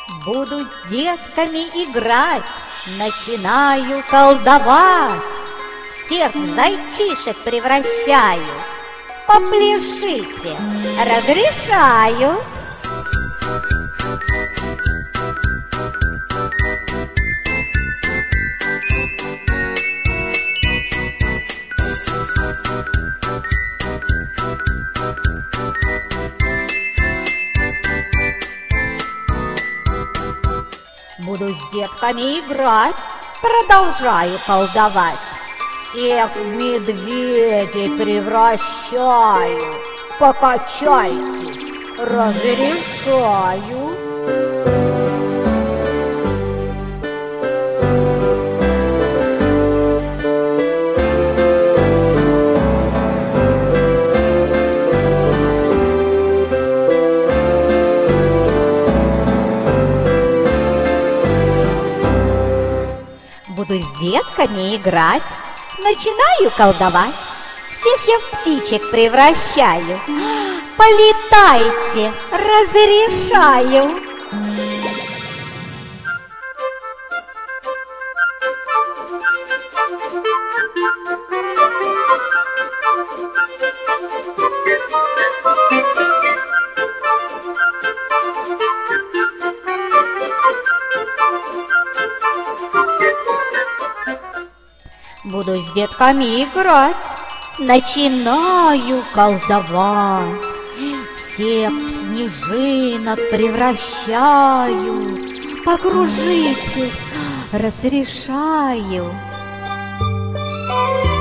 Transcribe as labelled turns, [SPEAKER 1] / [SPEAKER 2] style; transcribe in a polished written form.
[SPEAKER 1] Буду с детками играть, начинаю колдовать, всех в зайчишек превращаю. Попляшите, разрешаю. Буду с детками играть, продолжаю колдовать, всех в медведей превращаю. Покачайтесь, разрешаю. Буду с детками играть, начинаю колдовать, всех я в птичек превращаю. Полетайте, разрешаю. Буду с детками играть, начинаю колдовать, всех в снежинок превращаю. Покружитесь, разрешаю.